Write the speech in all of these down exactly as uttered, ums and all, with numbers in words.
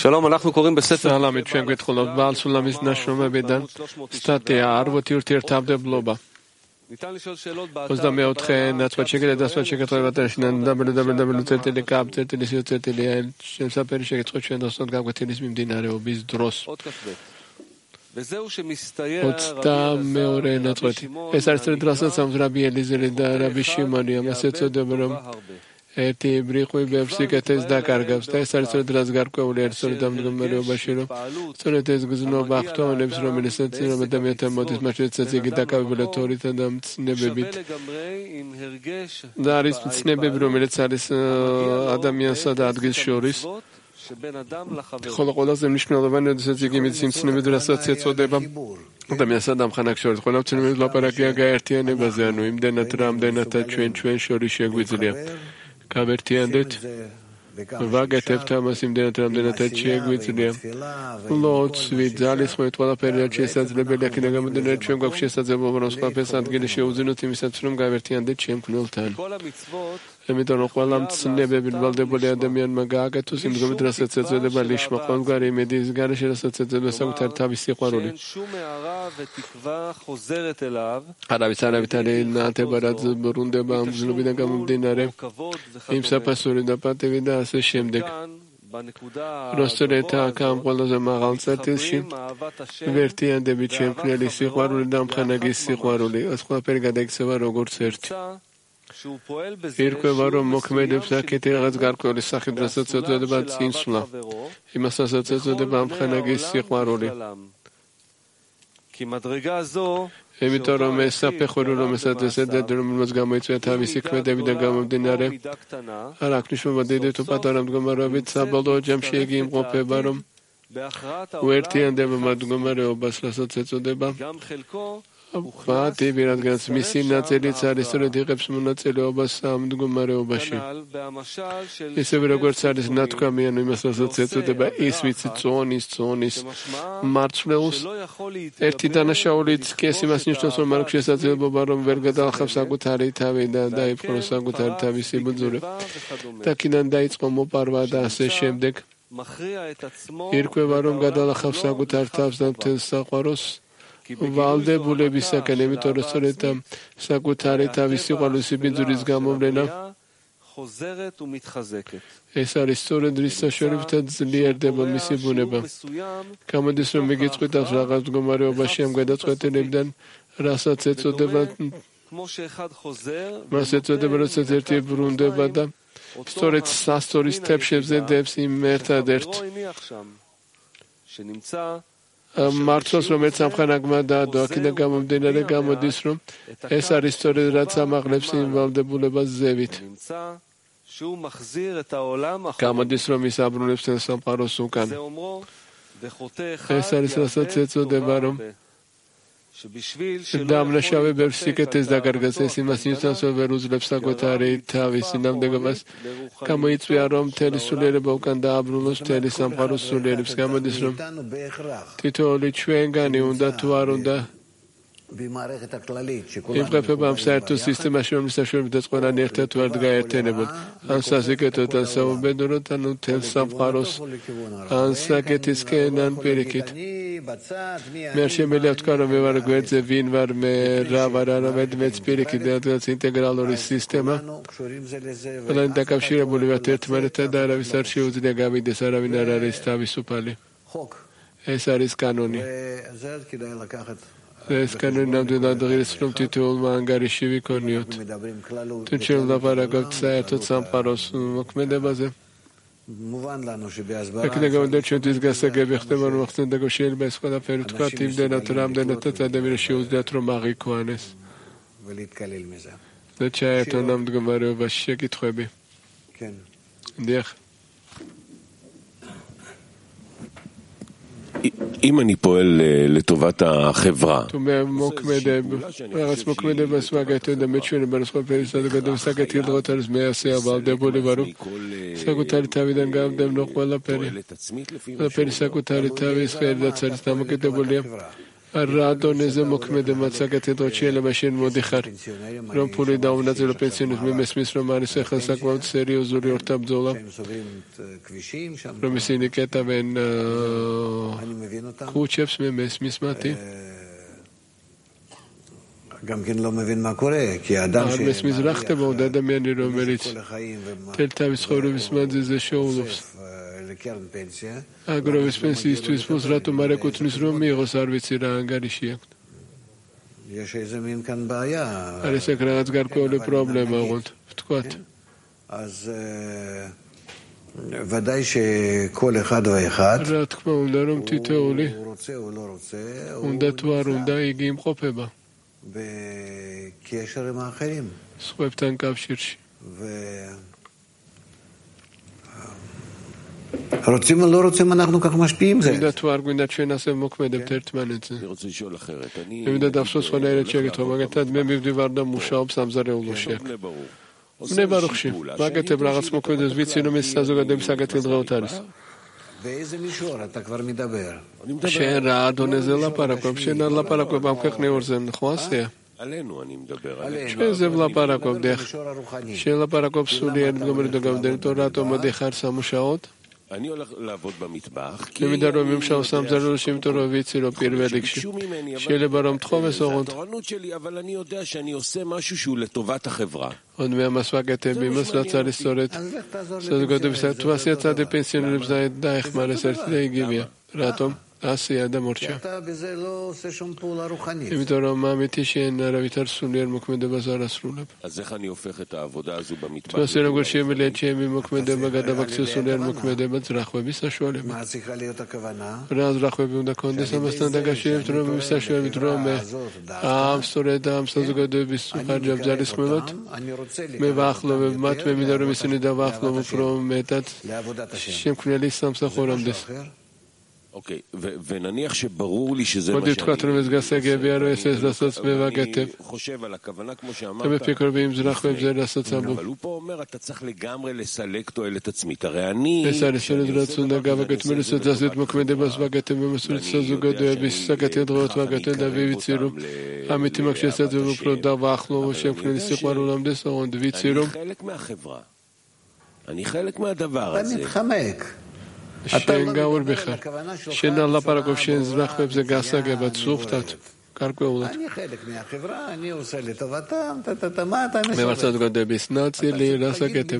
სალამი, ჩვენ გითხულობთ ბაალ სულამის ნაშრომებიდან სტატია არვოთი ურთიერთმადებლობა. ოცდამეოთხე ნაცვლად შეკითხვა დასვლა შეკითხებათა დაბლიუ დაბლიუ დაბლიუ წერტილი კაპ წერტილი სიო წერტილი აი შემსაფერი შეკითხვა ჩვენ დასვლა გაგვეთილის მიმდინარეობის დროს. ოცდამეორე ნაწყვეტი. ეს არის დროსაც ამძრაბი ელიზელი და რაბი შიმონი ამას ეწოდება რომ ერთი ბრიყვი ბევრს სიკეთეს დაკარგავს და ეს არის სწორედ გარკვეული ერთსული დამდგომარეობაში რომ სწორედ ეს გზნობა ახტოვანებს რომელსაც ადამიანთა მოდის მაშინაც იგი დაკავებულია თორითა და მცნებებით და არის მცნებები რომელიც არის ადამიანსა და ადგილს შორის ხოლო ყველაზე მნიშვნელოვანი როდესაც იგი მცნებები რასაც ეწოდება ადამიანსა და ამხანაგ შორის ყველა მცნებები ლაპარაკია გაერთიანებაზე ანუ იმდენად რამდენადაც ჩვენ ჩვენ შორის შეგვიძლია გავერთიანდეთ ვაგეთებთ ამას იმდენად რამდენადაც შეგვიძლია ლოცვი ძალისხმევით ყველაფერი რაც შესაძლებელია იქნება გამომდინარე ჩვენ გვაქვს შესაძლებლობა რომ ყველაფერს ადგილი შეუძინოთ იმისაც რომ გავერთიანდეთ შემქმნელთან იმიტომ რომ ყველა მცნებები ვალდებული ადამიანმა გააკეთოს იმ გზით რასაც ეწოდება ლიშმა ყოველგვარი იმედის გარეშე რასაც ეწოდება საკუთარი თავის სიყვარული არავის არავით არ ენათება რაც ბრუნდება ამ გზნობიდან გამომდინარე იმ საფასური და პატივი და ასე შემდეგ როსტერეთა ამ ყველაზე მაღალ წერტილში ვერთიანდებით შემქმნელი სიყვარული და ამხანაგის სიყვარული ეს ყველაფერი გადაიქცევა როგორც ერთი ირკვევა რომ მოქმედებს აქეთ რაღაც გარკვეული სახით რასაც ეწოდება წინსვლა იმასაც ეწოდება ამხანაგის სიყვარული იმიტომ რომ ეს საფეხური რომელსაც ესედეთ რომელსაც გამოიწვია თავისი ქმედები და გამომდინარე არ აქვს მნიშვნელობა დიდი თუ პატარა მდგომარეობით საბოლოო ჯამში იგი იმყოფება რომ უერთიანდება მდგომარეობას რასაც ეწოდება პატივი რადგანაც მისი ნაწილიც არის სწორედ იღებს მონაწილეობას ამ მდგომარეობაში ისევე როგორც არის ნათქვამი ანუ იმას რასაც ეწოდება ის ვიცი წონის წონის მარცვლეულს ერთი დანაშაულიც კი ეს იმას ნიშნავს რომ არ აქვს შესაძლებლობა რომ ვერ გადაახავს საკუთარი თავი და დაიპყროს საკუთარი თავის სიბუძურე და კიდან დაიწყო მოპარვა და ასე შემდეგ ირკვევა რომ გადაახავს საკუთარ თავს და მთელს საყვარელს ვალდებულებისაკენ, იმიტომ რომ სწორედ საკუთარი თავის სიყვარულის სიბინძურის გამოვლენა ეს არის სწორედ რის საშუალებითაც ძლიერდება მისი ბუნება. გამოდის რომ იგი წყვიტავს რაღაც მდგომარეობაში ამ გადაწყვეტილებიდან, რასაც ეწოდება მას ეწოდება რასაც ერთი ბრუნდება და სწორედ სასწორის თებშებზე დებს იმ ერთადერთ მართლს რომელიც ამხანაგმა დაადო აქედან გამომდინარე გამოდის რომ ეს არის სწორედ რაც ამაღლებს იმ ვალდებულებას ზევით გამოდის რომ ის აბრუნებს თელ სამყაროს უკან ეს არის რასაც ეწოდება რომ დამნაშავე ბევრ სიკეთეს დაკარგას ეს იმას ნიშნავს რომ ვერ უძლებს საკუთარი თავის წინამდებობას გამოიწვია რომ მთელი სულიერება უკან დააბრუნოს მთელი სამყაროს სულიერებს გამოდის რომ თითოეული ჩვენგანი უნდა თუ არ უნდა იმყოფება ამ საერთო სისტემაში რომლის საშუალებითაც ყველანი ერთად თუ არ გაერთიანებოდ ან სასიკეთოდ ან საუბედუროდ ან მთელ სამყაროს ან საკეთისკენ ან პირიქით მე შემიძლია ვთქვა რომ მე ვარ გვერდზე ვინ ვარ მე რა ვარ არავედ მეც პირიქით რადგანაც ინტეგრალური სისტემა ყველანი დაკავშირებული ვართ ერთმანეთთან და არავის არ შეუძლია გავიდეს არავინ არ არის თავისუფალი ეს არის კანონი ეს კანონი ნამდვილად ღირს რომ თითოეულმა ანგარიში ვიქონიოთ თუ ჩვენ ვლაპარაკობთ საერთოდ სამყაროს მოქმედებაზე აქედან გამომდინარე ჩვენთვის გასაგები ხდება რომ ახსენდა რომ შეიძლება ეს ყველაფერი ვთქვათ იმდენად რამდენადაც ადამიანს შეუძლიათ რომ აღიქვანეს და ჩაერთონ ამ მდგომარეობაში შეკითხვები დიახ אם אני פועל לטובת החברה თუ მე მოქმედებ რაღაც მოქმედებას ვაკეთებ და მეჩვენება რომ ყველაფერი სადაგადო საკეთილ დღოთ არის მე ასე ავალდებულება რომ საკუთარი თავიდან გავდევნო ყველაფერი ყველაფერი საკუთარი თავის ხერხით არის დამოკიდებულია Radon is een mokmede matzaket het ochele machine modichar. Rom puli daunat zelo pensionet memes misromani sechel sakvat serio zuri ortab zola. Rom siniketa ben kucheps memes mismati. גם כן לא מבין מה קורה, כי האדם ש... ארמס מזרחת בו, דאדם יני לא מריץ. תלתה מסחור ובסמד זה זה שאולופס. אגרו וספנסי סטוויס פוזרתו מרקות נסרום מירוס ארביצירה אנגרישיה. יש איזה מין כאן בעיה. הרי סקרץ גר כל פרובלם אגונט. תקועת. אז ודאי שכל אחד ואחד ראת כמו אונדרום תיתאולי. הוא רוצה או לא רוצה. אונדתואר אונדה הגיעים חופה בה. בקשר עם האחרים. סחויבתן קו שירשי. ו... רוצים או לא רוצים, אנחנו כך משפיעים זה. אונדתואר גונדת שנעשה מוקמד תרתמן את זה. אני רוצה לשאול אחרת. אונדת אפסוס חולרת שקט ומגתת במבדי ורדה מושר בסמזרי ולושק. בני ברוך שי. מגתב לארץ מוקמד ויצינו מסתזוג אדם סגת לדרעות ארס. באיזה מישור אתה כבר מדבר? שאין רעדון איזה לפרקוב, שאין לפרקוב, פעם כך נאורזן, נכון עשייה. עלינו אני מדבר. עלינו. שזה לפרקוב דרך. שאין לפרקוב סולי, אין גומר דוגם דל תורתו מדיחר שמו שעות. אני הולך לעבוד במטבח. למדרו ממשל שם זרו לשים תורו ויצירו פיר ולקשי. שאלה ברום תחום וסורות. התורנות שלי, אבל אני יודע שאני עושה משהו שהוא לטובת החברה. עוד מהמסווק אתם במסלת צר היסטורית. סזגודו בסדר, תבאסי הצד הפנסיוני לבזית דייך מהלסרת די גימיה. רעתום. עשייה דמורצ'ה. אתה בזה לא עושה שום פעולה רוחנית. אם תורא מה אמיתי שאין הרב יותר סוליאר מוקמדה בזר אסרולב. אז איך אני הופך את העבודה הזו במטבח? תבאסי רגול שיהיה מליד שיהיה ממוקמדה בגדה בקצו סוליאר מוקמדה בזרח וביסה שואלם. מה צריכה להיות הכוונה? רז רח ובאמדה קונדס המסתן דגה שיהיה ותרום וביסה שואלם ותרום העם סטורד העם סזגודו ביסוחר ג'בזר לסמלות מבח לו ובמת ומדרו מסיני דבח לו ופרום מתת שם כנלי סם סחור עמדס. אוקיי, ונניח שברור לי שזה מה שאני... אני חושב על הכוונה כמו שאמרת, אבל הוא פה אומר, אתה צריך לגמרי לסלק תועלת עצמית. הרי אני... לסלק רצון נגע וגתמל לסדזית מוקמדה בסבגתם ומסורת סזוגות ובסגת ידרות וגתן דבי וצירו. אמיתי מקשסת ובפרות דווח לו ושם כנלי סיכמר עולם דסרון דבי צירו. אני חלק מהחברה. אני חלק מהדבר הזה. אתה מתחמק. שאין גאור בכלל, שאין אללה פרקוב, שאין זרח ובזה גסה גבת סופתת, קרקו אולת. אני חלק מהחברה, אני עושה לטובתם, מה אתה מסובב? במרצת גודל בסנאצי לי רסה גטב.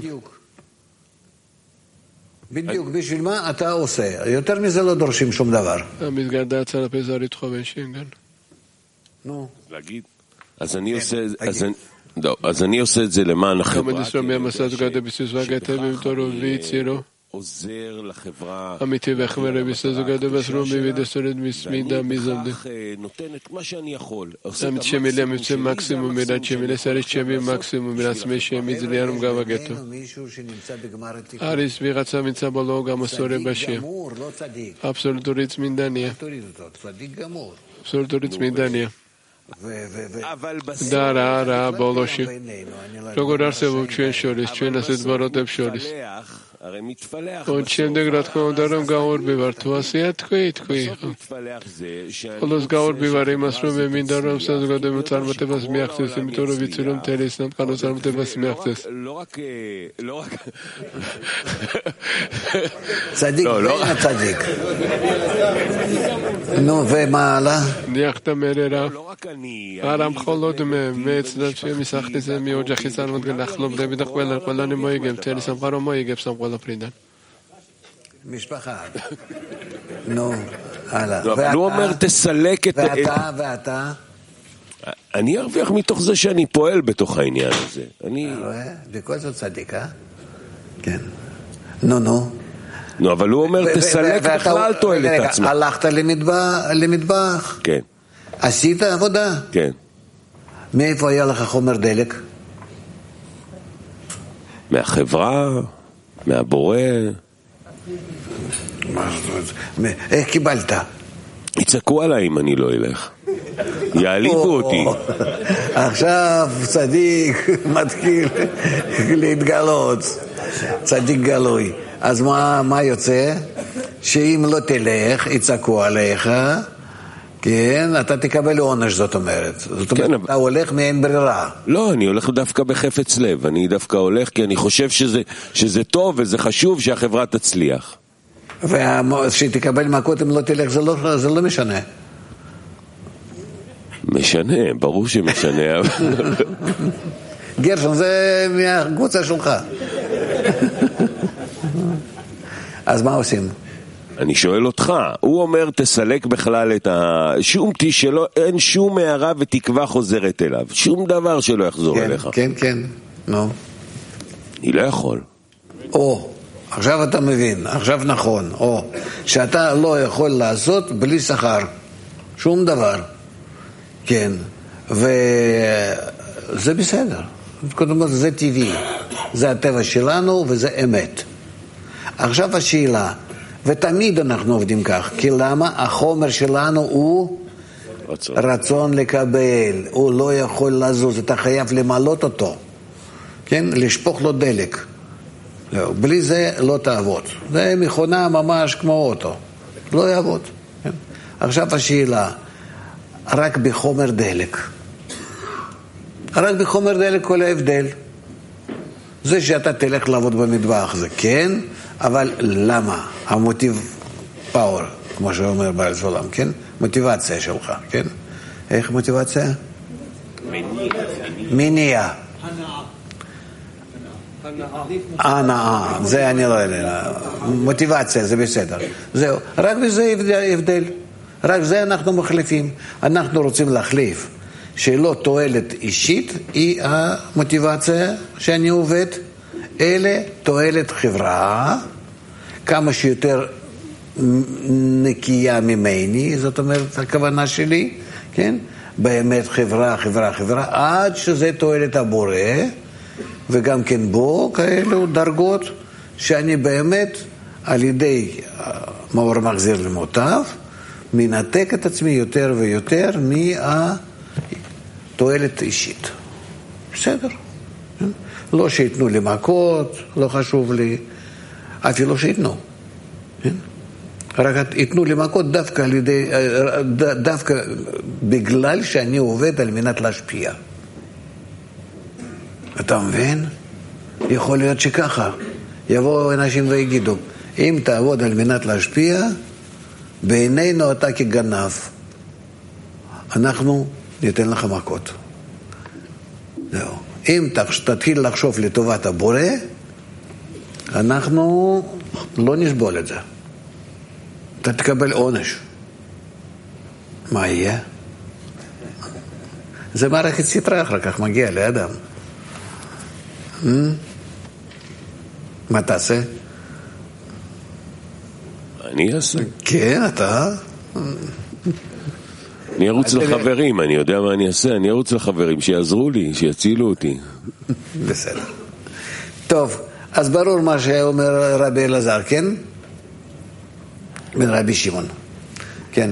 בדיוק, בשביל מה אתה עושה? יותר מזה לא דורשים שום דבר. המסגר דעת על הפזרית חובן שאינגן. נו. להגיד. אז אני עושה... אז אני עושה את זה למען החברה. כמה דסרומי המסעת גודל בסוסווה גטב ומתורו ויצירו. עוזר לחברה. אמיתי והחמרה בסזוגדו בסרומי ודסורת מסמידה מזמדה. נותן את מה שאני יכול. אמת שמילה מבצע מקסימום מידת שמילה סרית שמי מקסימום מרסמי שמי זליארום גבה גטו. אריס וירצה מצא בלו גם הסורי בשם. אבסולוטוריץ מינדניה. אבסולוטוריץ מינדניה. דרה רעה בולושי. רוגור ארסבו צ'uen שוריס, צ'uen עשית דברות אב שוריס. עוד שם דגרת כמו דרום גאור ביבר, תועשייה תקוי תקוי. חולוס גאור ביברים אסרו במין דרום סזגודו מוצר מטבס מיחצס, מתורו ויצורום תליס, נמכה נוצר מטבס מיחצס. לא רק... לא רק... צדיק ואין צדיק. נו, ומה הלאה? ניחת מררה. הרם חולות מצדת שמסחת את זה מאוד שחיסן מודגן לחלום די בדח בלר כולני מויגם תלי סמכרו מויגם סמכו לפרידן משפחה נו, הלאה אבל הוא אומר תסלק את... ואתה, ואתה? אני ארוויח מתוך זה שאני פועל בתוך העניין הזה אני... בכל זאת צדיק, אה? כן נו, נו נו, אבל הוא אומר תסלק בכלל תועלת עצמה הלכת למטבח כן עשית עבודה? כן. מאיפה היה לך חומר דלק? מהחברה, מהבורא. איך קיבלת? יצעקו עליי אם אני לא אלך. יעליבו אותי. עכשיו צדיק מתחיל להתגלות. צדיק גלוי. אז מה יוצא? שאם לא תלך, יצעקו עליך, כן, אתה תקבל עונש, זאת אומרת. זאת אומרת, אתה הולך מאין ברירה. לא, אני הולך דווקא בחפץ לב. אני דווקא הולך כי אני חושב שזה, שזה טוב וזה חשוב שהחברה תצליח. ושתקבל מכות אם לא תלך, זה לא, זה לא משנה. משנה, ברור שמשנה. גרשון, זה מהקבוצה שלך. אז מה עושים? אני שואל אותך, הוא אומר תסלק בכלל את ה... שום תשאלו, אין שום הערה ותקווה חוזרת אליו, שום דבר שלא יחזור כן, אליך. כן, כן, נו. אני לא יכול. או, עכשיו אתה מבין, עכשיו נכון, או, שאתה לא יכול לעשות בלי שכר, שום דבר, כן, וזה בסדר, קודם כל זה טבעי, זה הטבע שלנו וזה אמת. עכשיו השאלה, ותמיד אנחנו עובדים כך, כי למה? החומר שלנו הוא רצון, רצון לקבל, הוא לא יכול לזוז, אתה חייב למלות אותו, כן? לשפוך לו דלק. לא, בלי זה לא תעבוד. זה מכונה ממש כמו אוטו, לא יעבוד. כן? עכשיו השאלה, רק בחומר דלק. רק בחומר דלק כל ההבדל. זה שאתה תלך לעבוד במטבח זה כן, אבל למה? המוטיב פאור, כמו שאומר בעל סולם, כן? מוטיבציה שלך, כן? איך מוטיבציה? מניע. מניע. הנאה. זה אני לא יודע. מוטיבציה זה בסדר. זהו. רק בזה הבדל. רק זה אנחנו מחליפים. אנחנו רוצים להחליף. שלא תועלת אישית היא המוטיבציה שאני עובד, אלא תועלת חברה, כמה שיותר נקייה ממני, זאת אומרת הכוונה שלי, כן? באמת חברה, חברה, חברה, עד שזה תועלת הבורא, וגם כן בו כאלו דרגות, שאני באמת על ידי מאור מחזיר למוטב, מנתק את עצמי יותר ויותר מה... תועלת אישית. בסדר. לא שיתנו לי מכות, לא חשוב לי, אפילו שיתנו. רק יתנו לי מכות דווקא על ידי, דווקא בגלל שאני עובד על מנת להשפיע. אתה מבין? יכול להיות שככה. יבואו אנשים ויגידו, אם תעבוד על מנת להשפיע, בעינינו אתה כגנב. אנחנו ניתן לך מכות. זהו. אם תתחיל לחשוב לטובת הבורא, אנחנו לא נסבול את זה. אתה תקבל עונש. מה יהיה? זה מערכת סתרה אחר כך מגיע לאדם. מה תעשה? אני אעשה. כן, אתה... אני ארוץ לחברים, אני יודע מה אני אעשה, אני ארוץ לחברים, שיעזרו לי, שיצילו אותי. בסדר. טוב, אז ברור מה שאומר רבי אלעזר, כן? רבי שמעון. כן.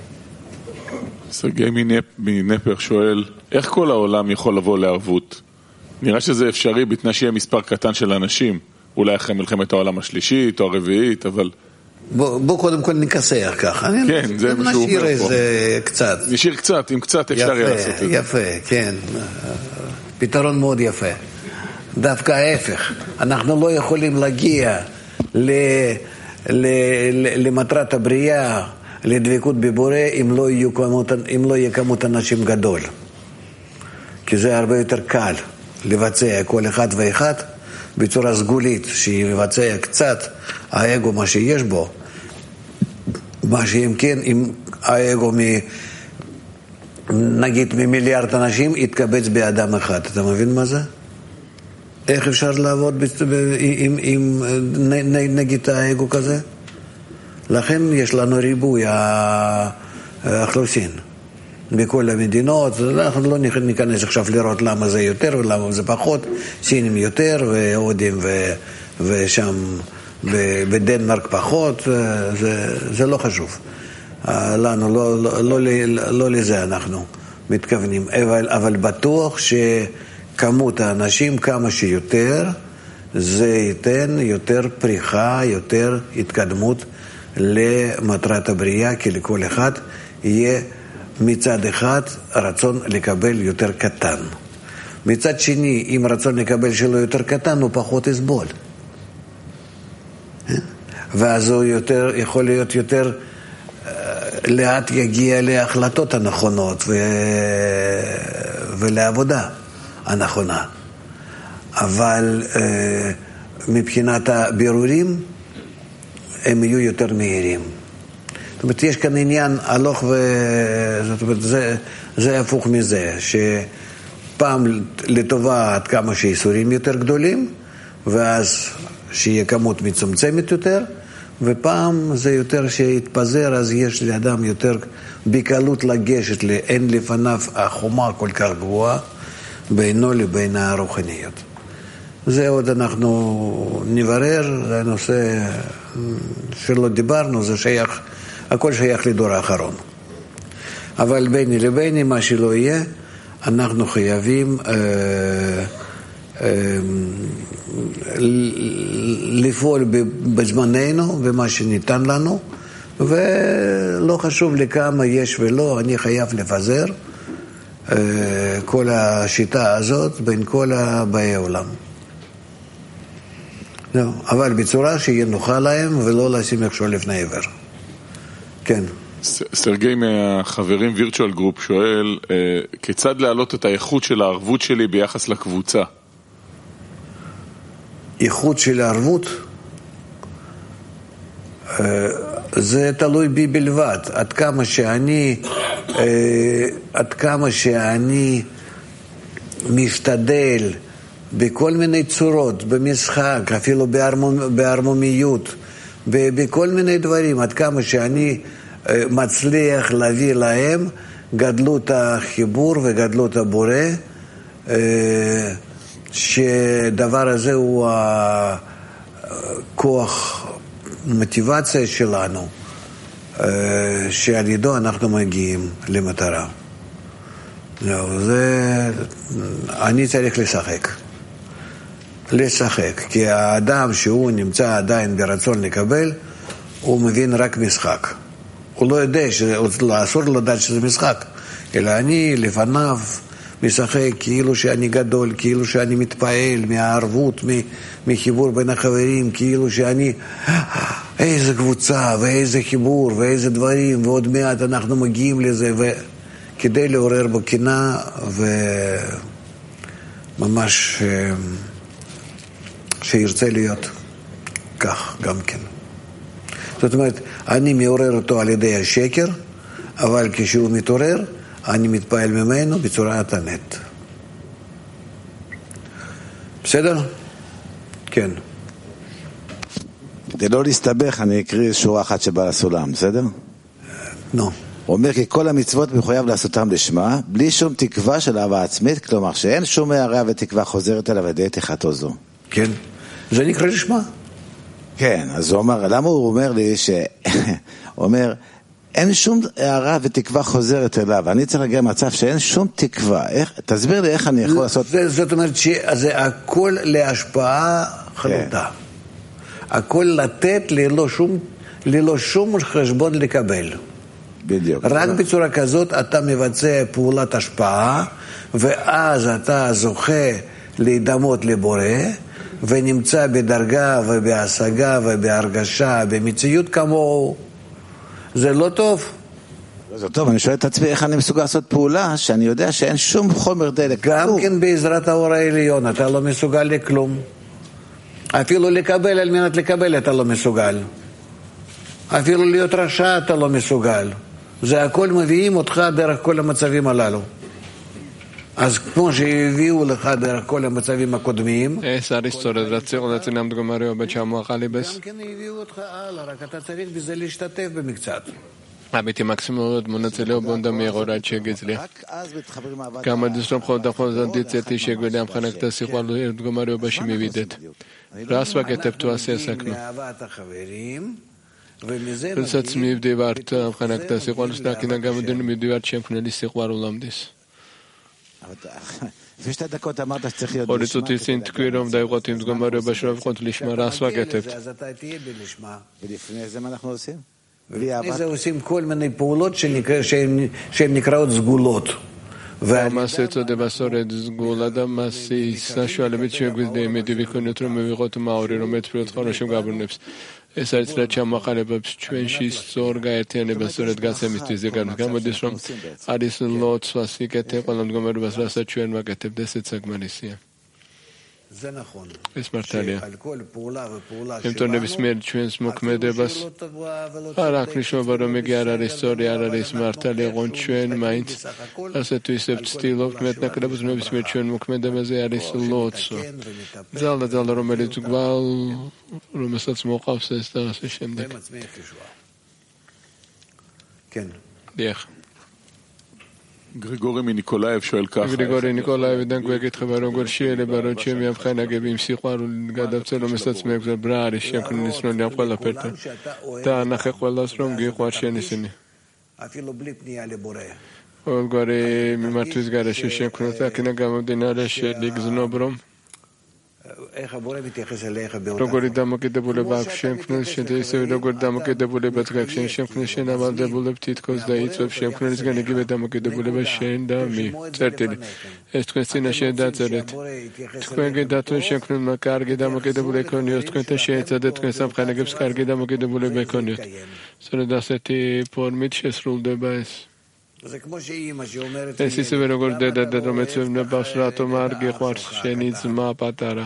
סרגי מנפר שואל, איך כל העולם יכול לבוא לערבות? נראה שזה אפשרי בתנאי שיהיה מספר קטן של אנשים, אולי אחרי מלחמת העולם השלישית או הרביעית, אבל... בוא, בוא קודם כל נכסח ככה. כן, זה מה שהוא אומר פה. נשאיר איזה קצת. נשאיר קצת, עם קצת אפשר יהיה לעשות את זה. יפה, כן. פתרון מאוד יפה. דווקא ההפך. אנחנו לא יכולים להגיע ל, ל, ל, למטרת הבריאה, לדבקות בבורא, אם לא יהיו כמות, אם לא יהיה כמות אנשים גדול. כי זה הרבה יותר קל לבצע כל אחד ואחד בצורה סגולית, שיבצע קצת האגו מה שיש בו, מה שאם כן, אם האגו מ... נגיד ממיליארד אנשים יתקבץ באדם אחד. אתה מבין מה זה? איך אפשר לעבוד עם, עם נגיד האגו כזה? לכן יש לנו ריבוי האוכלוסין בכל המדינות. אנחנו לא ניכנס עכשיו לראות למה זה יותר ולמה זה פחות. סינים יותר והודים ו... ושם בדנמרק פחות. זה, זה לא חשוב. לנו לא, לא, לא, לא, לא לזה אנחנו מתכוונים. אבל, אבל בטוח שכמות האנשים כמה שיותר, זה ייתן יותר פריחה, יותר התקדמות למטרת הבריאה, כי לכל אחד יהיה מצד אחד רצון לקבל יותר קטן. מצד שני, אם רצון לקבל שלו יותר קטן, הוא פחות יסבול. ואז הוא יותר, יכול להיות יותר, לאט יגיע להחלטות הנכונות ו... ולעבודה הנכונה. אבל מבחינת הבירורים, הם יהיו יותר מהירים. זאת אומרת, יש כאן עניין הלוך ו... זאת אומרת, זה, זה הפוך מזה, שפעם לטובה עד כמה שאיסורים יותר גדולים, ואז שיהיה כמות מצומצמת יותר, ופעם זה יותר שיתפזר, אז יש לאדם יותר בקלות לגשת, אין לפניו החומה כל כך גבוהה, בינו לבין הרוחניות. זה עוד אנחנו נברר, זה נושא שלא דיברנו, זה שייך, הכל שייך לדור האחרון. אבל ביני לביני, מה שלא יהיה, אנחנו חייבים אה, אה, לפעול בזמננו, במה שניתן לנו, ולא חשוב לי כמה יש ולא, אני חייב לפזר אה, כל השיטה הזאת בין כל באי העולם. לא, אבל בצורה שיהיה נוחה להם ולא לשים מכשול לפני עבר. כן. סרגי מהחברים וירטואל גרופ שואל, כיצד להעלות את האיכות של הערבות שלי ביחס לקבוצה? איכות של הערבות? זה תלוי בי בלבד. עד כמה שאני, עד כמה שאני משתדל בכל מיני צורות, במשחק, אפילו בהרמוניות, בכל מיני דברים, עד כמה שאני מצליח להביא להם גדלות החיבור וגדלות הבורא, שדבר הזה הוא הכוח מוטיבציה שלנו, שעל ידו אנחנו מגיעים למטרה. זה, אני צריך לשחק. לשחק, כי האדם שהוא נמצא עדיין ברצון לקבל, הוא מבין רק משחק. הוא לא יודע, אסור לדעת שזה משחק, אלא אני לפניו משחק כאילו שאני גדול, כאילו שאני מתפעל מהערבות, מחיבור בין החברים, כאילו שאני, איזה קבוצה ואיזה חיבור ואיזה דברים, ועוד מעט אנחנו מגיעים לזה, וכדי לעורר בו קנאה וממש שירצה להיות כך גם כן. זאת אומרת, אני מעורר אותו על ידי השקר, אבל כשהוא מתעורר, אני מתפעל ממנו בצורת האמת. בסדר? כן. כדי לא להסתבך, אני אקריא שורה אחת שבאה לסולם, בסדר? נו. הוא אומר כי כל המצוות מחויב לעשותם לשמה, בלי שום תקווה של אהבה עצמית, כלומר שאין שום הערה ותקווה חוזרת אליו ידי תחתו זו. כן. זה נקרא לשמה. כן, אז הוא אומר, למה הוא אומר לי ש... הוא אומר, אין שום הערה ותקווה חוזרת אליו, אני צריך להגיע למצב שאין שום תקווה. איך, תסביר לי איך אני יכול לעשות... זה, זאת אומרת שזה הכל להשפעה חלוטה. כן. הכל לתת ללא שום, ללא שום חשבון לקבל. בדיוק. רק בצורה כזאת אתה מבצע פעולת השפעה, ואז אתה זוכה להידמות לבורא, ונמצא בדרגה ובהשגה ובהרגשה, במציאות כמוהו. זה לא טוב. זה טוב, אני שואל את עצמי איך אני מסוגל לעשות פעולה שאני יודע שאין שום חומר דלק. גם כן בעזרת האור העליון אתה לא מסוגל לכלום. אפילו לקבל, על מנת לקבל אתה לא מסוגל. אפילו להיות רשע אתה לא מסוגל. זה הכל מביאים אותך דרך כל המצבים הללו. אז כמו שהביאו לך דרך כל המצבים הקודמים, גם כן הביאו אותך הלאה, רק אתה צריך בזה להשתתף במקצת. Abiti maximum monateleo bonda mero chegezli. Kama disrom khoda khozan ditseti shegvedam khanakta siqvalu erdgomario bashi mevidet. Rasva getebtu asesaknu. Pilsats mivdevart khanakta siqvalu stakina gamudun midivart shemkneli siqvarulamdis. Orituti sint kvirom daiqotim dgomario bashi ravqot lishma rasva getebt. ולפני זה מה אנחנו עושים? ולפני זה עושים כל מיני פעולות שהן נקראות סגולות. המעשה צודה בסורת סגול, אדם מעשי סשואלבית שגוזדי מדיביקונות ומביכות ומאורי רומץ פריאות חורשים גברנפס. Esaret slečama halebabs čvenši sorga etene basoret gasemiti zegan. Gamodis from Aris Lord Swasikete Holland Gomer Basrasa Chuen Magateb Deset Sagmanisia. Es Martalia. Em torne bismer Chuen Smok Medebas. Araknisho Baromegi Araris Sori Araris Martalia Gon Chuen Mainz. Asetu Isept Stilov Metnakrabus Nebismer Chuen Mok Medebas Aris Lord So. Zalda Zalda Romelit Gval Rumesats Mokavs Estas Shemdek. Diech. גריגורי מניקולאייב שואל ככה. גריגורי ניקולאייב דנק ויגיד חברו גורשי לברות שם יבחן אגבים שיחואר ולגדב צלו מסצמק זה ברארי שיקנו נסרון יבחל לפרטה. תה נחק ולסרום גיחואר שניסיני. עוד גורי ממרתויז גרה ששיקנו תקנה גם מדינרה שליגזנו ברום. רוגורי דמו כדבולה באפשם שתייסו רוגורי דמו כדבולה בתגקשן שם כנשן אבל דבולה פתית כוס דאית ובשם כנס גנגי ודמו כדבולה בשן דמי צרתלי אסתכנסין שדה צרת תכוון גדתו שם כנן מקארגי דמו כדבולה קוניוס תכוונתה שצדת כנסם חנגב סקארגי דמו כדבולה בקוניוס סרדסתי פורמית שסרול דבייס Esi se vero gol de de de rometsu ne basrato margi khwars sheniz ma patara.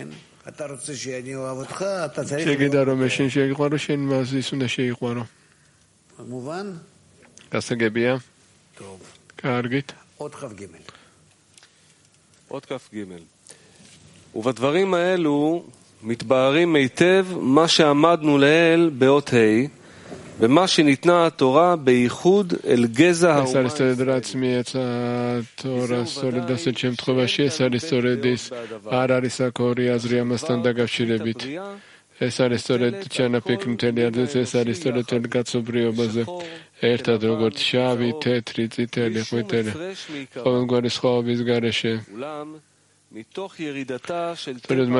Shegidaro meshin shegikhwaro shen mazisune shegikhwaro. מובן? Kasegabia. טוב. Kargit. עוד כ"ג. עוד כ"ג. ובדברים האלו מתבהרים היטב מה שעמדנו לאל באות ה' ומה שניתנה התורה בייחוד אל גזע האומה מתוך ירידתה של טבע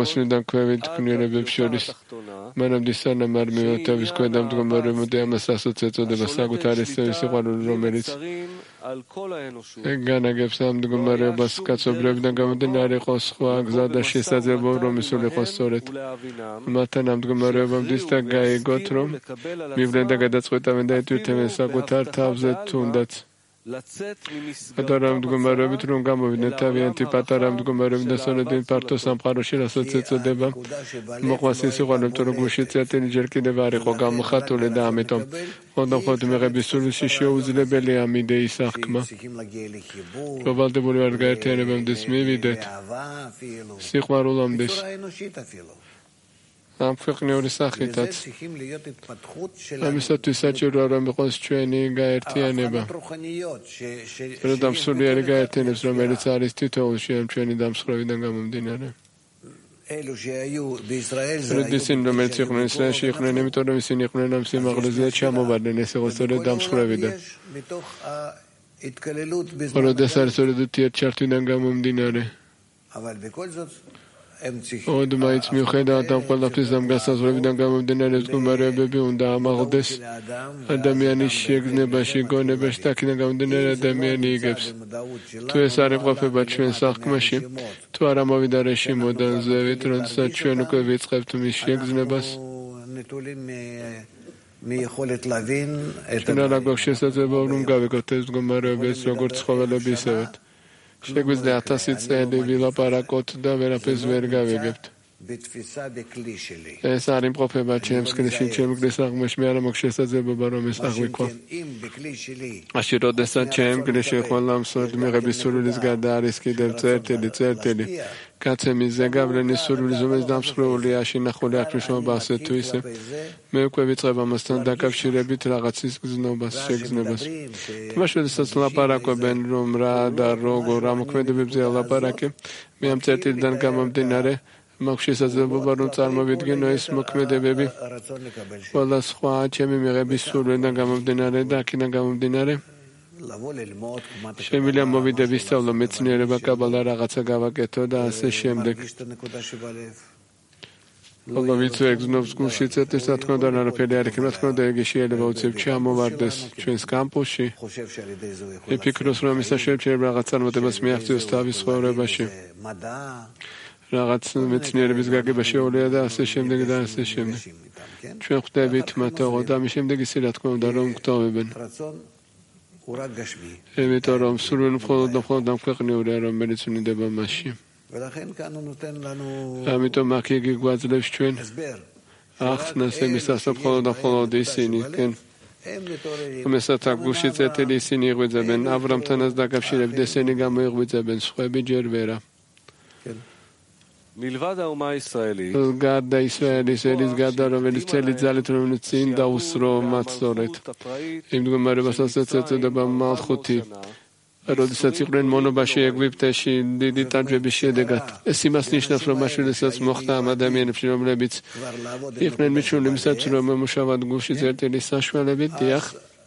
Manam disana marmiota viscoedam tgomare modem sasoceto de basagutar sesigwalo romelis. Gana gepsam tgomare baskatso brevdan gamdinare khoskhwa gzada shesazebo romisuli khostoret. Matanam tgomare bamdista gai gotrom. Mivlenda gadatsqota menda tutem sagutar tavze tundat. Pataram tgomare bitrum gamovine tavianti pataram tgomare bidasonedin parto samqaroshi rasoceto deba. مقواسی سوالم تو رو گوشید زیادی جرکی دواری خوگم خطوله دامیتم. آدم خود میگه بیسوری شیوزله بلی امیده ای ساختم. روالد بولیار گرتیانه بهم دست می‌ویدت. سیخ مارولم دست. هم فکر نیوری ساختات. همیشه توی سچی رو آرام بخواست چونی گرتیانه با. رو دم سولیاری گرتیانه سر میلی ساریستی توشیم چونی دم سخروی دنگم دیناره. ردیسین رو مرتی خونه اسلام شیخ خونه نمیتونه میسینی خونه نمسی مغرزیت شم و برده نیستی غصاره دم سخوره بیده ورده سر سر دو تیر چرتی دنگم هم دیناره او دو مایت میوخه دا آدم قول نفیزم گسته سخوره بیدنگم هم دیناره ازگون برای ببیون دا مغدس ادمیانی شیخ نباشی گو نباش تاکی دنگم دیناره ادمیانی گبس توی سر قفه بچون ساخت ماشیم تو آرام آوی دارشی مدن زوید رنسا چونو که ویت قبتو میشیک زنباس چونه را گوشی سازه بارون گاوی گوتز گماره بیس رو گرد سخوالا بیسوید شگوز دیتا سید سهلی ویلا پارا کت دا ورا پیز ورگا ویگفت ساریم قفه بچه همس کنشین چه مکلی ساق مشمیار مکشی سازه ببارو میساق ویکوا اشی رو دستان چه هم کنشی خوالام سرد میگه بی سرولیز گرده عریسکی در ترتلی ترتلی کاتse میزه گابلنی سرولیزم از دام سخرولی اشی نخولی اکرشما باسه تویسه میوکو بیتره با مستان دکف شیره بیت راقتسیز گزنو باس شکز نباس تماش بدستات لاپاراکو بین روم را در روگو راموک میده بیبزی لاپاراکه میم ترتیل دن کمم دیناره مخشیس از ببارون ترما بیدگی نویس مکمده ببی والا سخواه چمی میگه بیستور نگم دیناره داکی نگم دیناره شمیلیم ما بیده بیسته ولو میتنیره با کبالا رقصه گوا گتو دا سه شمدک ობა ვიცი ეგზნობს გულში წერტილს რა თქმა უნდა არაფერი არ იქნება, რა თქმა უნდა იგი შეიძლება უცებ ჩამოვარდეს ჩვენს კამპუსში. იფიქროს რომ ის შეიძლება რაღაც წარმატებას მიაღწიოს თავის ცხოვრებაში. რაღაც მეცნიერების გაგება შეუძლია და ასე შემდეგ და ასე შემდეგ. ჩვენ ხვდებით მათ და ამის შემდეგ ისე რა თქმა უნდა რომ გვტოვებენ. იმიტომ რომ სურვილი მხოლოდ და მხოლოდ დამქვეყნიურია რომელიც უნდება მასში. ამიტომ აქ იგი გვაძლევს ჩვენ ახსნას იმისას მხოლოდ და მხოლოდ ისინი კენ რომელსაც აქ გულში წერტილი ისინი იღვიძებენ აბრამთანაც დაკავშირებით ესენი გამოიღვიძებენ სხვები ჯერ ვერა. გარდა ისრაელის ერის გარდა რომელიც წელი ძალით რომელიც წინ დაუსრო მათ სწორედ იმ მდგომარეობასაც ეწოდება მალხუთი როდესაც იყვნენ მონობაში ეგვიპტეში დიდი ტანჯვების შედეგად ეს იმას ნიშნავს რომ მაშინაც მოხდა ამ ადამიანებში რომლებიც იყვნენ მიჩნეული იმისათვის რომ ემუშავათ გულში წერტილის საშუალებით დიახ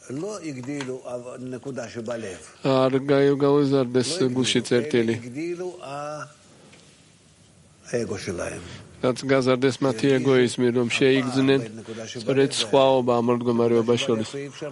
არ გაუზარდეს გულში წერტილი რაც გაზარდეს მათი ეგოიზმი რომ შეიგრძნენ სწორედ სხვაობა ამ მდგომარეობას შორის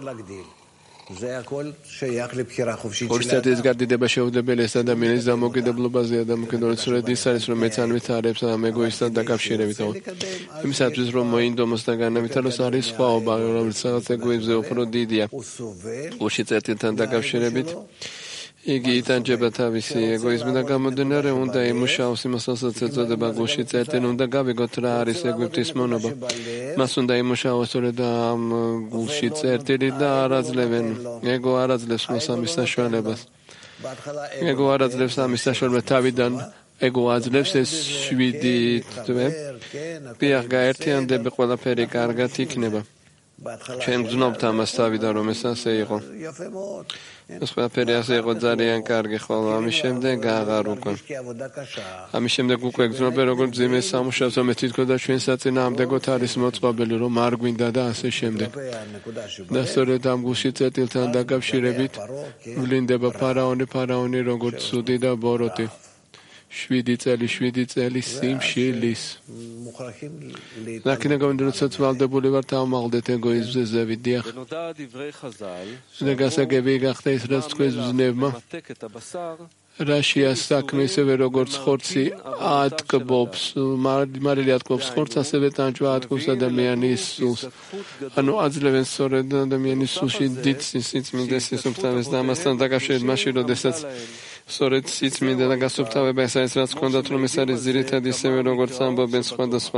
ორსტატის გარდიდება შეუძლებელი ეს ადამიანის დამოკიდებულობაზეა დამოკიდებული სწორედ ის არის რომ მეც არ ვითარებს ამ ეგოისტთან დაკავშირებით იმისათვის რომ მოინდომოს და განავითაროს არის სხვაობა რომელიც რაღაც ეგოიზმზე უფრო დიდია გულში წერტილთან დაკავშირებით იგი იტანჯება თავისი ეგოიზმიდან გამომდინარე უნდა იმუშაოს იმასაც ეწოდება გულში წერტილი უნდა გავიგოთ რა არის ეგვიპტის მონობა მას უნდა იმუშაოს სწორედ ამ გულში წერტილი და არაძლევენ ეგო არაძლევს მას ამის საშუალებას ეგო არაძლევს ამის საშუალებას თავიდან ეგო აძლევს ეს შვიდი თვე პიახ გაერთიანდება ყველაფერი კარგად იქნება ჩვენ გძნობთ ამას თავიდან რომ ეს ასე იყო ეს ყველაფერი ასე იყო ძალიან კარგი ხოლო ამის შემდეგ აღარ უკვე ამის შემდეგ უკვე გძნობენ როგორც ძიმე სამუშაოს რომ თითქოსა ჩვენ საწინააღმდეგოთ არის მოწყობილი რომ არ გვინდა და ასე შემდეგ და სწორედ ამ გულში წერტილთან დაკავშირებით ვლინდება ფარაონი ფარაონი როგორც სუდი და ბოროტი შვიდი წელი შვიდი წელი სიმშილის ნაკინა გამოდროსაც ვალდებული ვართ ამაღლდეთ ეგოიზმზე ზევით დიახ და გასაგები გახდა ის რაც თქვენს ბზნებმა რაშიას საქმე ისევე როგორც ხორცი ატკბობს მარილი ატკბობს ხორცს ასევე ტანჯვა ატკბობს ადამიანის სულს ანუ აძლევენ სწორედ ადამიანის სულში დიდ სიწმინდეს სისუფთავეს და ამასთან დაკავშირებით მაშინ როდესაც სწორედ სიწმინდე და გასუფთავება ეს არის რაც ჰქონდათ რომ ეს არის ძირითადი ისევე როგორც ამბობენ სხვადასხვა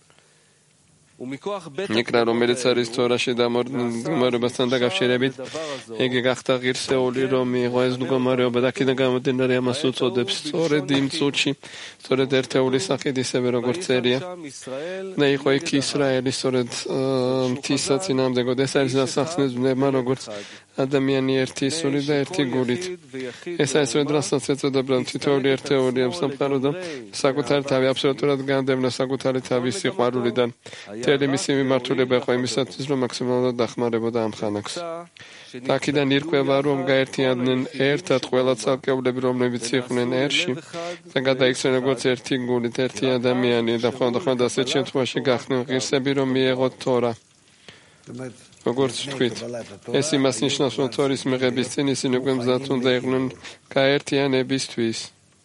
ნიკრა რომელიც არის თორაში და მდგომარეობასთან დაკავშირებით იგი გახდა ღირსეული რომ მიიღო ეს მდგომარეობა და აქედან გამომდინარე ამას უწოდებს სწორედ იმ წუთში სწორედ ერთეული სახით ისევე როგორც წერია და იყო იქ ისრაელი სწორედ მთისა წინააღმდეგოდ ეს არის დასახსნეს ბნებმა როგორც ადამიანი ერთი სული და ერთი გულით ეს არის რასაც ეწოდება თითოეული ერთეული ამ სამყაროდან საკუთარი თავი აბსოლუტურად განდევნა საკუთარი თავის სიყვარულიდან მთელი მისი მიმართულება იყო იმისათვის რომ მაქსიმალურად დახმარებოდა ამ ხანაკს და აქედან ირკვევა რომ გაერთიანდნენ ერთად ყველა ცალკეულები რომლებიც იყვნენ ერში და გადაიქცნენ როგორც ერთი გულით ერთი ადამიანი და ხანდახან ასეთ შემთხვევაში გახდნენ ღირსები რომ მიეღოთ თორა როგორც თქვით ეს იმას ნიშნავს რომ თორის მიღების წინ ისინი უკვე მზად უნდა იყვნენ გაერთიანებისთვის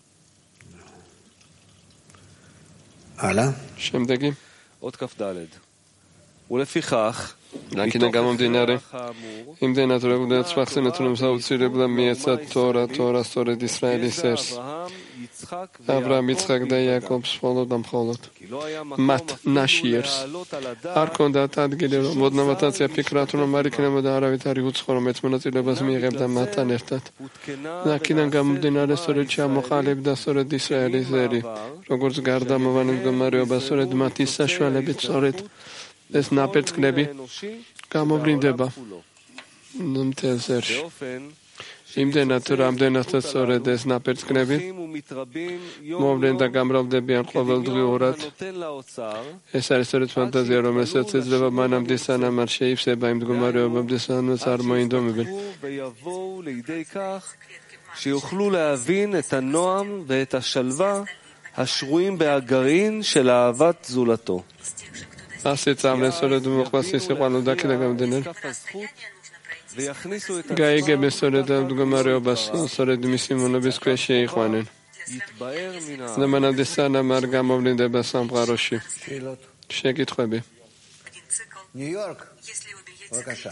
ალა შემდეგი עוד כף ד' ולפיכך ნაკინა გამომდინარე იმდენად როგორც ვახსენეთ რომ საოცირებლა მიეცა თორა თორა სწორედ ისრაელის ერს აბრაამ იცხაკ და იაკობს მხოლოდ და მხოლოდ მათ ნაშიერს არ ქონდათ ადგილი რომ მოდნავათაცია ფიქრათ რომ არ იქნებოდა არავითარი უცხო რომ ეს მონაწილეობას მიიღებდა მათთან ერთად ნაკინან გამომდინარე სწორედ ჩამოყალიბდა სწორედ ისრაელის ერი როგორც გარდამავალი მდგომარეობა სწორედ მათი საშუალებით სწორედ ეს ნაპერწკლები გამოვლინდება მთელს ერში იმდენად რამდენადაც სწორედ ეს ნაპერწკლები მოვლენ და გამრავლდებიან ყოველდღიურად ეს არის სწორედ ფანტაზია რომელსაც ეძლევა მანამდე სანამ არ შეივსება იმ მდგომარეობამდე სანამ არ მოინდომებენ שיוכלו להבין את הנועם ואת השלווה השרויים בהגרעין של אהבת זולתו. Asi camne sore du mokhvasi se qanu dakida gamdenen. Gaige be sore da dugmario bas sore du misimonobis kveshi ikhwanen. Zamana desana marga movlinde basam qaroshi. Shegit khobi. New York. בבקשה.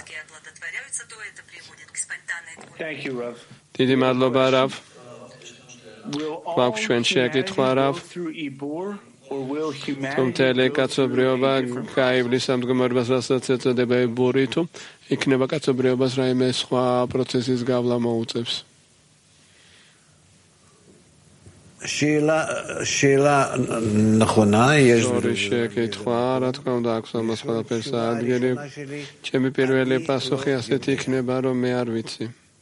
Didi madloba Rav. Kvakshwen shegit khwa Rav. Tom tele katsobrioba kaiblisam dgmar basasatsetso deba boritu ikneba katsobriobas raime სხვა პროცესის გავლა მოუწევს. שאלה שאלה נכונה, יש შეკითხვა, რა თქმა უნდა, აქვს ამას ყველაფერს ადგილი. ჩემი პირველი პასუხი ასეთი იქნება, რომ მე არ ვიცი.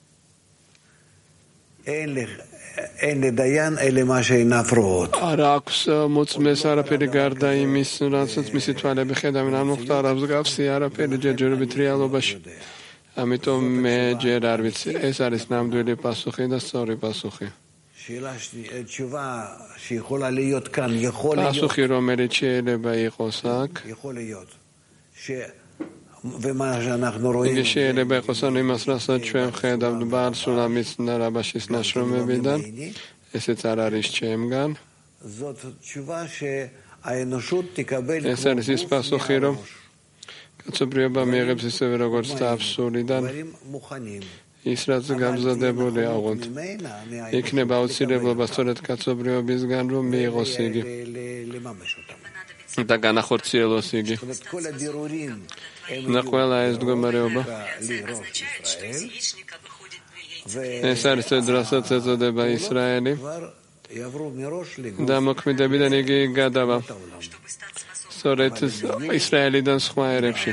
אין לדיין אלה מה שאינה פרועות. არ აქვს მოწმეს არაფერი გარდა იმის, რასაც მისი თვალები ხედავენ, არ მოხდა არ მსგავსი არაფერი ჯერჯერობით რეალობაში. ამიტომ მე ჯერ არ ვიცი. ეს არის ნამდვილი პასუხი და სწორი პასუხი. תשובה שיכולה להיות כאן, יכול להיות. პასუხი რომელიც შეიძლება იყოს აქ. יכול להיות. ומה שאנחנו רואים. შეიძლება იყოს იმას, რასაც ჩვენ ხედავთ ბარსულამის ნარაბაშის ნაშრომებიდან. ესეც არ არის ჩემგან. זאת תשובה שהאנושות תקבל. ეს არის ის პასუხი, რომ კაცობრიობა მიიღებს ისევე როგორც თავსულიდან. ის რაც გამზადებული აღონთ. იქნება აუცილებლობა სწორედ კაცობრიობისგან, რომ მიიღოს იგი. და განახორციელოს იგი. და ყველა ეს მდგომარეობა. ეს არის რასაც ეწოდება ისრაელი. და მოქმედებიდან იგი გადავა. სწორედ ისრაელიდან სხვა ერებში.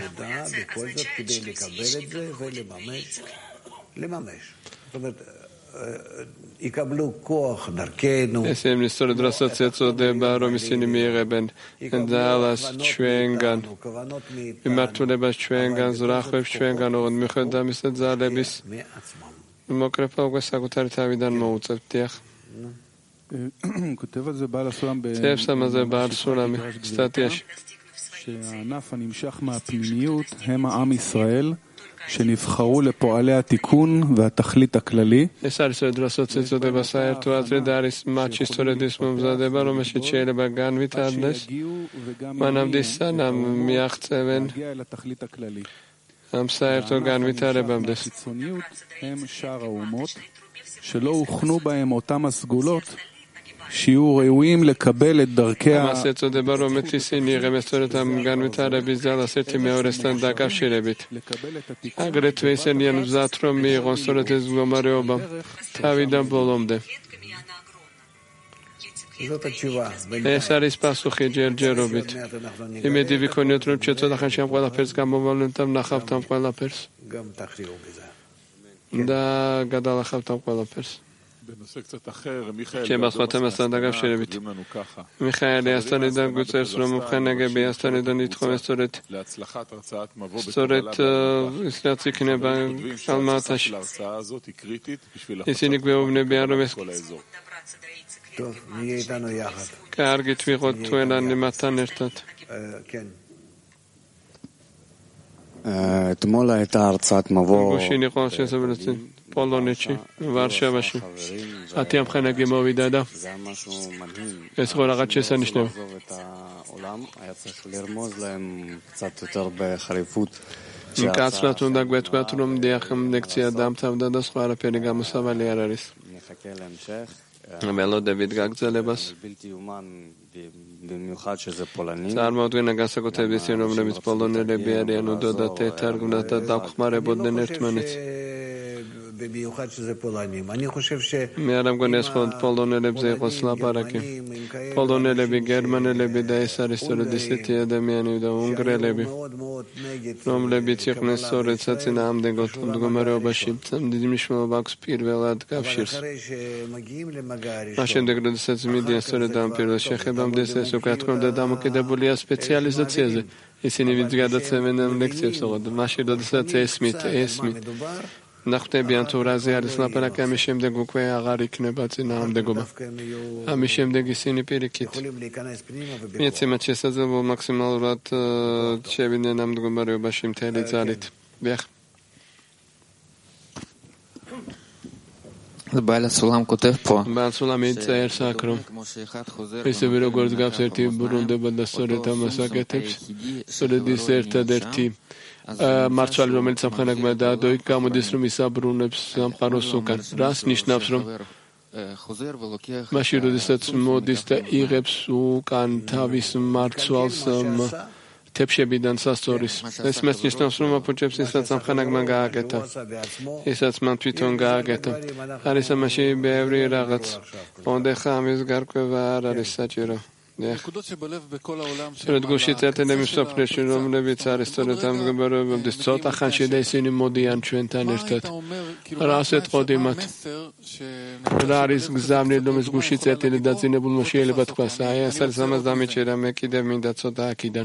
לממש. זאת אומרת, יקבלו כוח דרכנו. ეს იმის სწორედ რასაც ეწოდება, რომ ისინი მიიღებენ ძალას ჩვენგან, მიმართულებას ჩვენგან, ზრახვებს ჩვენგან, ოღონდ მიუხედავად ამისა ძალების მოკრეფა უკვე საკუთარი თავიდან მოუწევთ. დიახ. כותב על זה בעל הסולם צייף זה בעל סולם סטטייש שהענף הנמשך מהפנימיות הם העם ישראל שנבחרו לפועלי התיקון והתכלית הכללי. ეს არის დროსაც ეწოდება საერთო აზრი და არის მათ ისტორიის მომზადება, რომელშიც შეიძლება განვითარდეს მანამდე სანამ მიაღწევენ ამ საერთო განვითარებამდე. הם שאר האומות שלא הוכנו בהם אותם הסגולות שיהיו ראויים לקבל את דרכי ה... მას ეწოდება, რომ ისინი იღებენ სწორედ ამ განვითარების ძალას ერთი მეორესთან დაკავშირებით. აგრეთვე ისინი ან მზად რომ მიიღონ სწორედ ეს მდგომარეობა თავიდან ბოლომდე. ეს არის პასუხი ჯერჯერობით. იმედი ვიქონიოთ, რომ ჩვენ ცოტა ხანში ამ ყველაფერს გამოვავლენთ და ვნახავთ ამ ყველაფერს. და გადალახავთ ამ ყველაფერს. ჩემს ხოთემასთან დაკავშირებით. მიხაელი ასტანიდან გვიწერს, რომ მფხენაგები ასტანიდან ითხოვენ სწორედ სწორედ ის რაც იქნება ალმათაში. ისინი გვეუბნებიან, რომ ეს კარგით ვიყოთ თქვენანი მათთან ერთად. אתמול הייתה הרצאת מבוא გუშინ იყო შესაძლებელი პოლონეთში, ვარშავაში. ათი ამხანაგი მოვიდა და ეს ხო რაღაც შესანიშნავი. היה צריך לרמוז להם קצת יותר בחריפות. კაცლათ უნდა გვეთქვათ, რომ დიახ ლექცია დამთავრდა და სხვა არაფერი გამოსავალი არ არის. נחכה להמשך. მელოდებით გაგრძელებას. במיוחד שזה פולנים. წარმოუდგენა განსაკუთრებით ისინი, რომლებიც პოლონელები არიან, უდოდათ ეთარგმნათ და დაგხმარებოდნენ ერთმანეთს. במיוחד שזה פולנים. אני חושב ש... მე არ ამგონია ეს მხოლოდ პოლონელებზე იყოს ლაპარაკი. პოლონელები, გერმანელები და ეს არის სწორედ ისეთი ადამიანები და უნგრელები, რომლებიც იყვნენ სწორედ საწინააღმდეგო მდგომარეობაში. დიდი მნიშვნელობა აქვს პირველად კავშირს. მას შემდეგ, როდესაც მიდიან სწორედ ამ პირველ შეხებამდე, ეს უკვე თქმა უნდა დამოკიდებულია სპეციალიზაციაზე. ისინი ვინც გადაცემენ ამ ლექციებს, ოღონდ მაშინ, როდესაც ესმით, ესმით נחתה ביאנטור הזה על סלאפלק המשם דגו כבי הגר יקנבה צינם דגובה המשם דגיסיני פיריקית מייצים עד שסזל בו מקסימל רת שביננם דגובה ריובה שמתהלית זלית ביח בעל הסולם כותב פה בעל סולם יצייר סקרום וסבירו גורס גב סרטי ברונדה בלסורת המסע כתבס סורדי סרטה דרטי מרצ'ל רומל צמחנק מדעדוי כמה דיסרו מיסה ברונבס סמחרו סוכן רס נשנפסרום משירו דיסת סמו דיסתה אירב סוכן תאביס מרצ'ל סם Tepşe bidan sastoris. Esmes niştam suma poçeps isat samxanak manga ageta. Isat man twiton ageta. Arisa mashi beevri ragat. Onde khamiz garkvar arisachiro. Sred gushit etene misopneshnom lebitsar istoretam gabaro bdisot akhan shedesini modian chventan ertat. Raset qodimat. Raris gzamni lomis gushit etene datzinebul moshielebat kvasa. Ay asal samaz damichera mekide mindatsot akidan.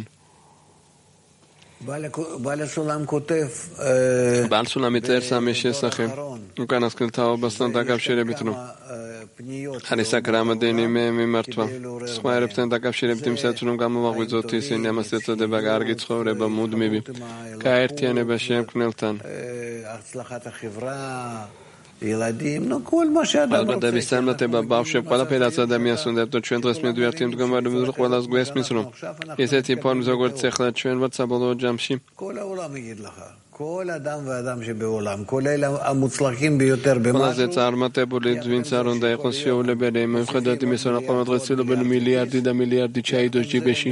בעל סולם יצייר סמי שסחים וכאן הסקלטאו בסטנדה קו שירי ביטנו חניסה קרמה דינים ממרטווה סחווי רפטנדה קו שירי ביטים סצרום גם ומחביזותי סיניה מסצו דבג ארגית סחור רבה מוד מיבי כאר תיינה בשם כנלתן אלבטה ביסטן בטה בבאו שפעלה פילצה דמי הסונדב תות שוין דרס מדוירתים דגמר למזרח ולאז גויס מסרום יסעתי פון זוגור צריך לתשוין וצבולו ג'משים כל הזה צער מטה בולית זווין צערון די חוס שאו לבדם מבחדתי מסון הקומות רצילו בין מיליארדי דה מיליארדי צ'אי דושי בשי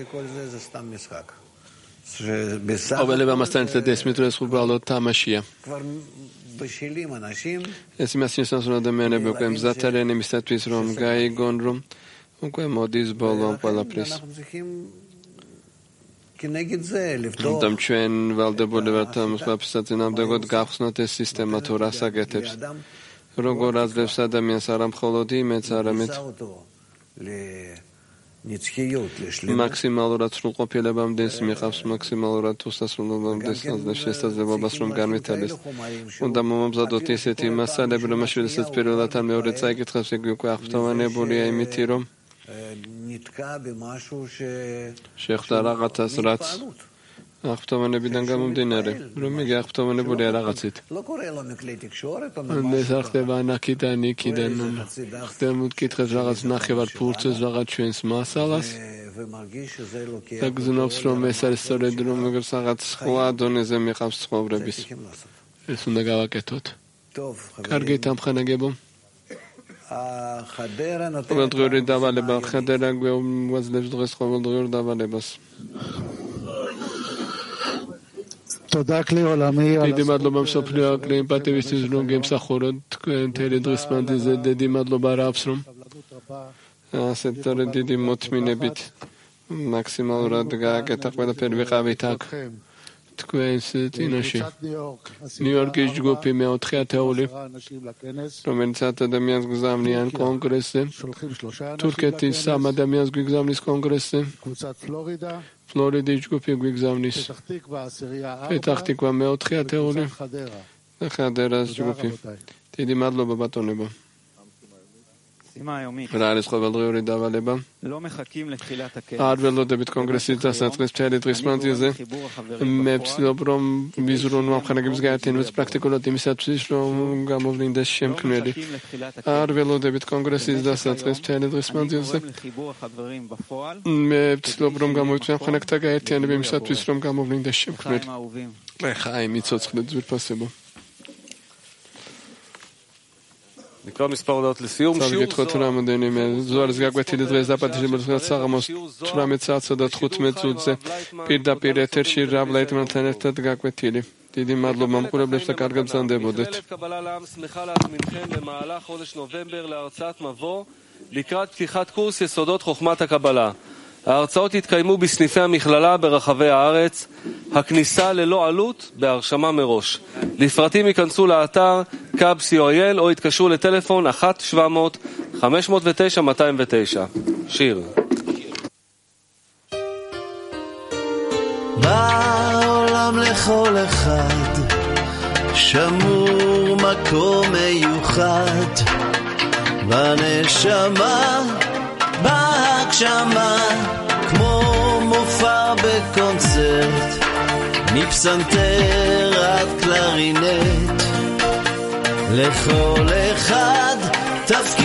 אבל לבה מסתנת לדס מטרס חובלות תמשייה Esse mestre está da mene bequem zatarene mistatvis rom gai gondrum unque modis bolon pala pris Tam chen valde bolevatam slapsatinam degod gafsnote sistema torasa geteps Rogor azlevs adamians aram kholodi metsaramit მაქსიმალურად სრულყოფილებამდეს მიყავს მაქსიმალურად უსასრულობამდეს შესაძლებლობას რომ განვითარდეს. უნდა მომამზადოთ ისეთი მასალები, რომელშიც პირველად ან მეორე წაიკითხავს, იგი უკვე აღფრთოვანებულია იმითი, რომ შეხვდა რაღაცას, რაც აღფრთოვანებიდან გამომდინარე, რომ იგი აღფრთოვანებულია რაღაცით. ეს არ ხდება ანაკიდან, იქიდან, ხდება მtkითხებს რაღაც ნახევარ ფურცეს, რაღაც ჩვენს მასალას. და გზნობს, რომ ეს არის სწორედ რომ რაღაც სხვა დონეზე მიყავს ცხოვრების. ეს უნდა გავაკეთოთ. კარგი თამხანაგებო. ყოველდღიური დავალება, ხადერა გვეუბნებს დღეს ყოველდღიურ დავალებას. დიდი მადლობა მსოფლიო აკრემ პატივისთვის რომ გემსახუროთ თქვენ თელი დღის მანძილზე დიდი მადლობა რავს რომ ასეთ დიდი მოთმინებით მაქსიმალურად გააკეთა ყველაფერი ვიყავით აქ თქვენს წინაშე ნიუ-იორკის ჯგუფი მეოთხე ათეული რომელიც ადამიანს გზავნიან კონგრესზე თურქეთის სამ ადამიანს გვიგზავნის კონგრესზე ფლორიდის ჯგუფი გვიგზავნის პეტახტიკვა მეოთხე ათეული და ხადერას ჯგუფი დიდი მადლობა ბატონებო რა არის ყოველდღიური დავალება არ ველოდებით კონგრესის დასაწყის მთელი დღის მანძილზე მე ვცდილობ რომ ვიზრუნო ამხანაგების გაერთიანებას პრაქტიკულად იმისათვის რომ გამოვლინდეს შემქმნელი არ ველოდებით კონგრესის დასაწყის მთელი დღის მანძილზე მე ვცდილობ რომ გამოვიწვია ამხანაგთა გაერთიანება იმისათვის რომ გამოვლინდეს შემქმნელი ეხა აი მიცოცხლეთ ძვირფასებო נקרא מספר הודעות לסיום. გითხოთ რამოდენიმე ზუარის გაკვეთილი დღეს დაპატიჟებულ საღამოს ცხრამეტ საათსა და თხუთმეტ წუთზე პირდაპირ ეთერში რაბ ლეიტმანთან ერთად გაკვეთილი. დიდი მადლობა მომყურებელს და კარგად გრძანდებოდეთ. במהלך חודש נובמבר להרצאת מבוא לקראת פתיחת קורס יסודות חוכמת הקבלה. ההרצאות יתקיימו בסניפי המכללה ברחבי הארץ, הכניסה ללא עלות בהרשמה מראש. לפרטים ייכנסו לאתר קאב סי או איי אל או יתקשרו לטלפון אחת שבע מאות חמש מאות ותשע מאתיים ותשע. שיר. בעולם לכל אחד שמור מקום מיוחד בנשמה, בהגשמה, כמו מופע בקונצרט, מפסנתר עד קלרינט, לכל אחד תפקיד